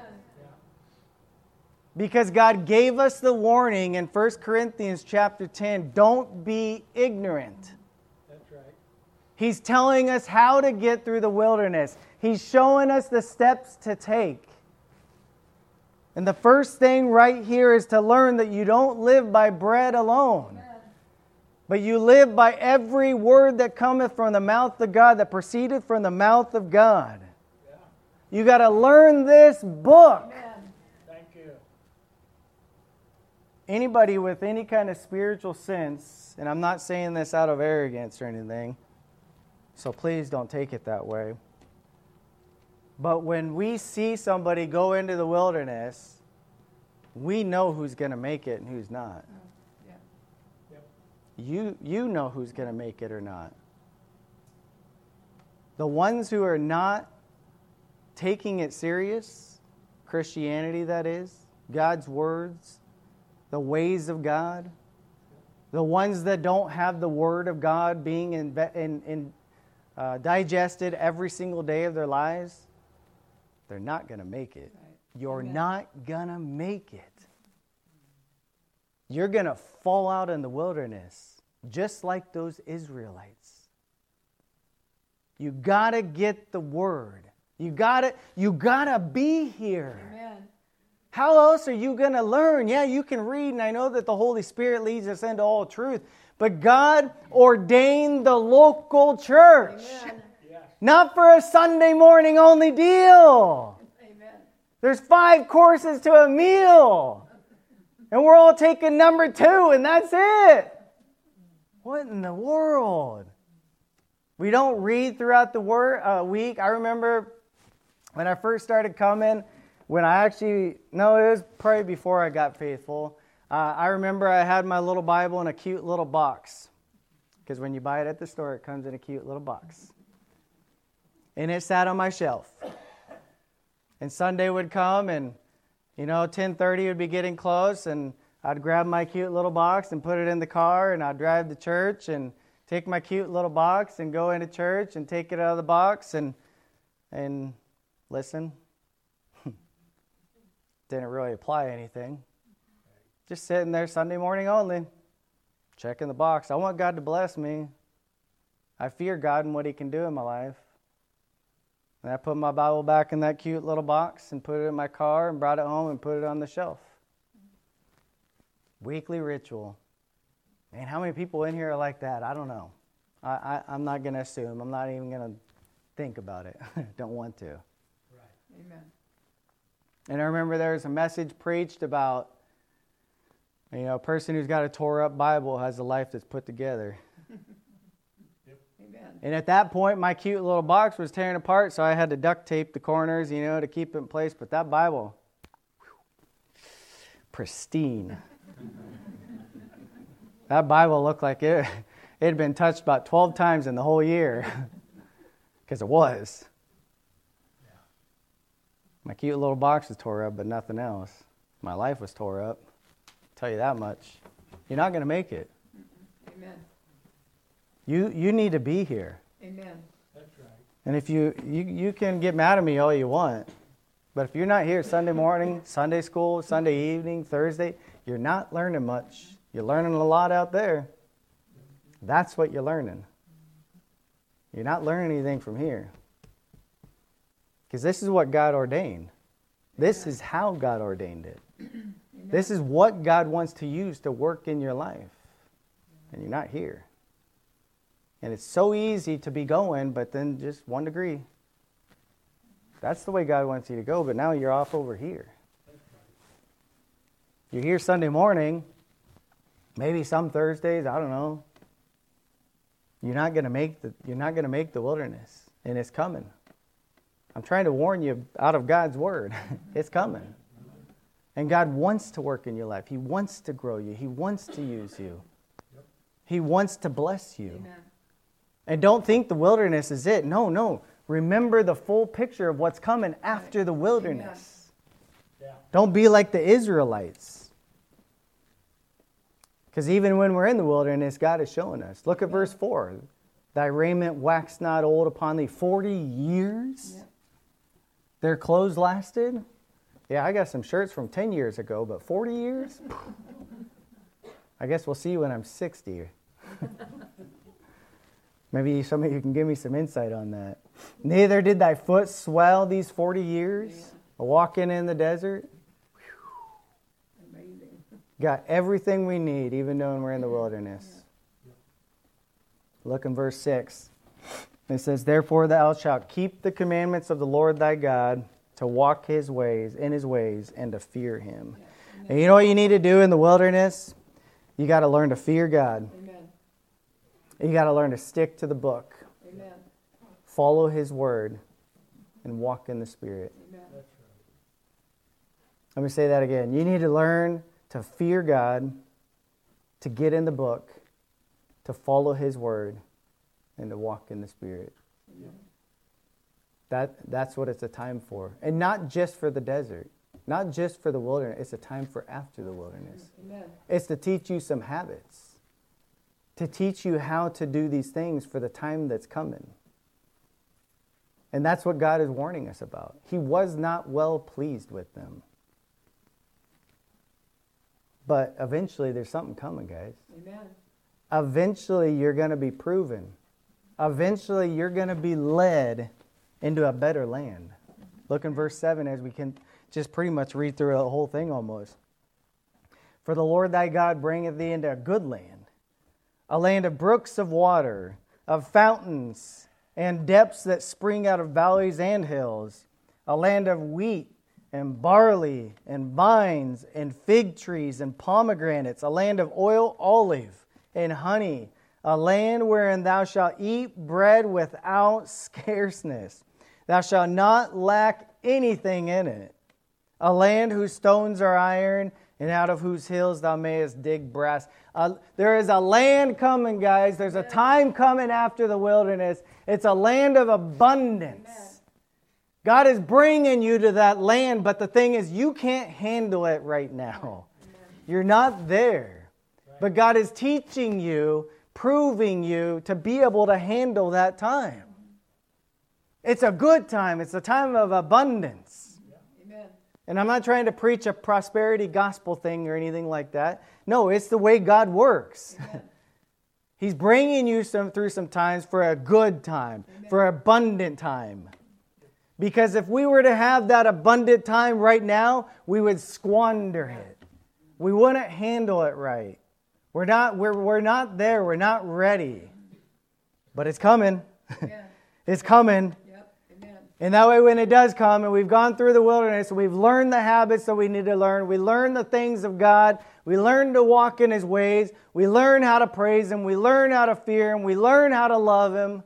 Because God gave us the warning in First Corinthians chapter ten, don't be ignorant. That's right. He's telling us how to get through the wilderness. He's showing us the steps to take. And the first thing right here is to learn that you don't live by bread alone, Amen. but you live by every word that cometh from the mouth of God, that proceedeth from the mouth of God. Yeah. You got to learn this book. Amen. Thank you. Anybody with any kind of spiritual sense, and I'm not saying this out of arrogance or anything, so please don't take it that way. But when we see somebody go into the wilderness, we know who's going to make it and who's not. Oh, yeah. Yep. You, you know who's going to make it or not. The ones who are not taking it serious, Christianity that is, God's words, the ways of God, the ones that don't have the Word of God being in, in, in, uh, digested every single day of their lives, they're not going to make it. Right. You're Amen. not going to make it. You're going to fall out in the wilderness, just like those Israelites. You got to get the Word. You got to you got to be here. Amen. How else are you going to learn? Yeah, you can read, and I know that the Holy Spirit leads us into all truth, but God ordained the local church. Amen. Yes. Not for a Sunday morning only deal. Amen. There's five courses to a meal. And we're all taking number two, and that's it. What in the world? We don't read throughout the wor- uh, week. I remember when I first started coming, when I actually, no, it was probably before I got faithful. Uh, I remember I had my little Bible in a cute little box. Because when you buy it at the store, it comes in a cute little box. And it sat on my shelf. And Sunday would come, and, you know, ten thirty would be getting close, and I'd grab my cute little box and put it in the car, and I'd drive to church and take my cute little box and go into church and take it out of the box and and listen. Didn't really apply anything. Just sitting there Sunday morning only, checking the box. I want God to bless me. I fear God and what He can do in my life. And I put my Bible back in that cute little box and put it in my car and brought it home and put it on the shelf. Weekly ritual. Man, how many people in here are like that? I don't know. I, I, I'm not going to assume. I'm not even going to think about it. Don't want to. Right. Amen. And I remember there was a message preached about, you know, a person who's got a tore up Bible has a life that's put together. Amen. And at that point, my cute little box was tearing apart, so I had to duct tape the corners, you know, to keep it in place. But that Bible, whew, pristine. That Bible looked like it. It had been touched about twelve times in the whole year. Because it was. My cute little box was tore up, but nothing else. My life was tore up. I'll tell you that much. You're not going to make it. Amen. You you need to be here. Amen. That's right. And if you, you, you can get mad at me all you want, but if you're not here Sunday morning, Sunday school, Sunday evening, Thursday, you're not learning much. You're learning a lot out there. That's what you're learning. You're not learning anything from here. Because this is what God ordained. This is how God ordained it. Amen. This is what God wants to use to work in your life. And you're not here. And it's so easy to be going, but then just one degree. That's the way God wants you to go, but now you're off over here. You're here Sunday morning, maybe some Thursdays, I don't know. You're not going to make the you're not going to make the wilderness, and it's coming. I'm trying to warn you out of God's word. It's coming. And God wants to work in your life. He wants to grow you. He wants to use you. He wants to bless you. Amen. And don't think the wilderness is it. No, no. Remember the full picture of what's coming after the wilderness. Yeah. Don't be like the Israelites. Because even when we're in the wilderness, God is showing us. Look at verse four. Thy raiment waxed not old upon thee. Forty years? Yeah. Their clothes lasted? Yeah, I got some shirts from ten years ago, but forty years? I guess we'll see when I'm sixty. Maybe some of you can give me some insight on that. Neither did thy foot swell these forty years, Yeah. walking in the desert. Amazing. Got everything we need, even though we're in the wilderness. Look in verse six. It says, Therefore thou shalt keep the commandments of the Lord thy God, to walk his ways, in his ways, and to fear him. Yeah. And you know what you need to do in the wilderness? You got to learn to fear God. Amen. You got to learn to stick to the book, Amen. follow his word, and walk in the Spirit. Amen. That's right. Let me say that again. You need to learn to fear God, to get in the book, to follow his word, and to walk in the Spirit. Amen. That, that's what it's a time for. And not just for the desert. Not just for the wilderness. It's a time for after the wilderness. Amen. It's to teach you some habits. To teach you how to do these things for the time that's coming. And that's what God is warning us about. He was not well pleased with them. But eventually there's something coming, guys. Amen. Eventually you're going to be proven. Eventually you're going to be led into a better land. Look in verse seven as we can just pretty much read through the whole thing almost. For the Lord thy God bringeth thee into a good land, a land of brooks of water, of fountains, and depths that spring out of valleys and hills, a land of wheat and barley and vines and fig trees and pomegranates, a land of oil, olive, and honey, a land wherein thou shalt eat bread without scarceness. Thou shalt not lack anything in it. A land whose stones are iron, and out of whose hills thou mayest dig brass. Uh, there is a land coming, guys. There's a time coming after the wilderness. It's a land of abundance. Amen. God is bringing you to that land, but the thing is, you can't handle it right now. Amen. You're not there. But God is teaching you, proving you to be able to handle that time. It's a good time. It's a time of abundance. Amen. And I'm not trying to preach a prosperity gospel thing or anything like that. No, it's the way God works. Amen. He's bringing you some, through some times for a good time, Amen. for abundant time. Because if we were to have that abundant time right now, we would squander it. We wouldn't handle it right. We're not, we're, we're not there. We're not ready. But it's coming. Amen. It's coming. Yep. Amen. And that way when it does come and we've gone through the wilderness and we've learned the habits that we need to learn, we learn the things of God, we learn to walk in his ways, we learn how to praise him, we learn how to fear him, we learn how to love him.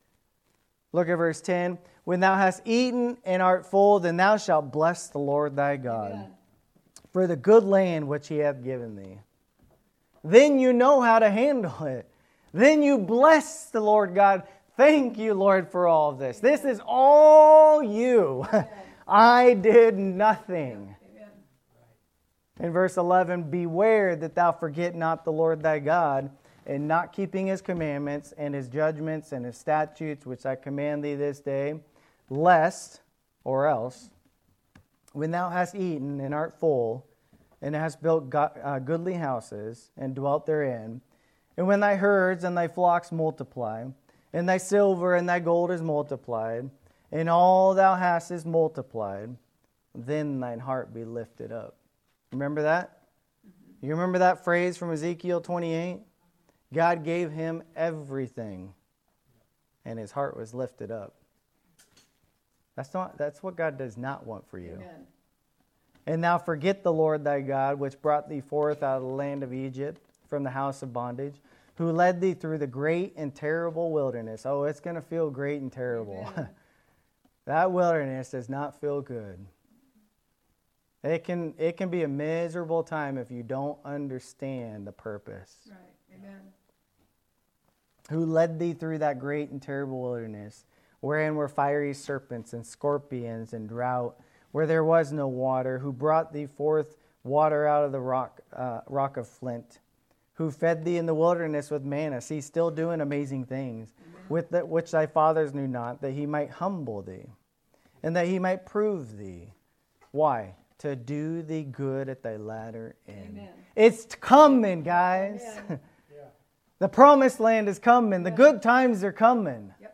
Look at verse ten. When thou hast eaten and art full, then thou shalt bless the Lord thy God Amen. for the good land which he hath given thee. Then you know how to handle it. Then you bless the Lord God. Thank you, Lord, for all of this. This is all you. I did nothing. Amen. In verse eleven, beware that thou forget not the Lord thy God, in not keeping his commandments and his judgments and his statutes, which I command thee this day, lest, or else, when thou hast eaten and art full, and hast built go- uh, goodly houses, and dwelt therein, and when thy herds and thy flocks multiply, and thy silver and thy gold is multiplied, and all thou hast is multiplied, then thine heart be lifted up. Remember that? Mm-hmm. You remember that phrase from Ezekiel twenty-eight? God gave him everything, and his heart was lifted up. That's not. That's what God does not want for you. Amen. And thou forget the Lord thy God, which brought thee forth out of the land of Egypt, from the house of bondage, who led thee through the great and terrible wilderness. Oh, it's going to feel great and terrible. That wilderness does not feel good. It can, it can be a miserable time if you don't understand the purpose. Right. Amen. Who led thee through that great and terrible wilderness, wherein were fiery serpents and scorpions and drought, where there was no water, who brought thee forth water out of the rock, uh, rock of flint, who fed thee in the wilderness with manna. See, still doing amazing things, Amen. With the, which thy fathers knew not, that he might humble thee, and that he might prove thee. Why? To do thee good at thy latter end. Amen. It's coming, guys. Amen. The promised land is coming. The good times are coming. Yep.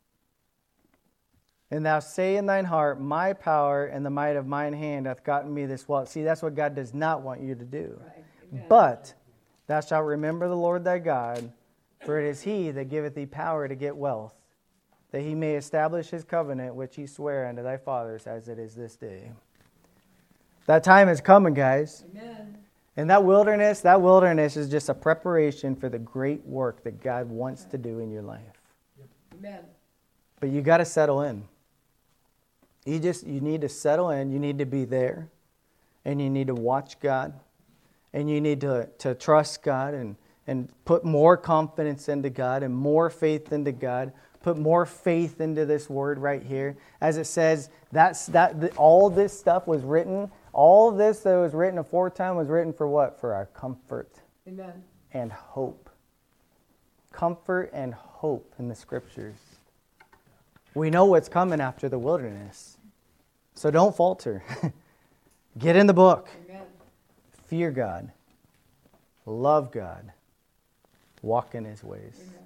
And thou say in thine heart, my power and the might of mine hand hath gotten me this wealth. See, that's what God does not want you to do. Right. But thou shalt remember the Lord thy God, for it is he that giveth thee power to get wealth, that he may establish his covenant which he sware unto thy fathers, as it is this day. That time is coming, guys. Amen. And that wilderness, that wilderness is just a preparation for the great work that God wants to do in your life. Amen. But you got to settle in. You just you need to settle in. You need to be there, and you need to watch God, and you need to, to trust God and, and put more confidence into God and more faith into God. Put more faith into this word right here. As it says, that's that all this stuff was written. All of this that was written aforetime was written for what? For our comfort. Amen. And hope. Comfort and hope in the Scriptures. We know what's coming after the wilderness. So don't falter. Get in the book. Amen. Fear God. Love God. Walk in his ways. Amen.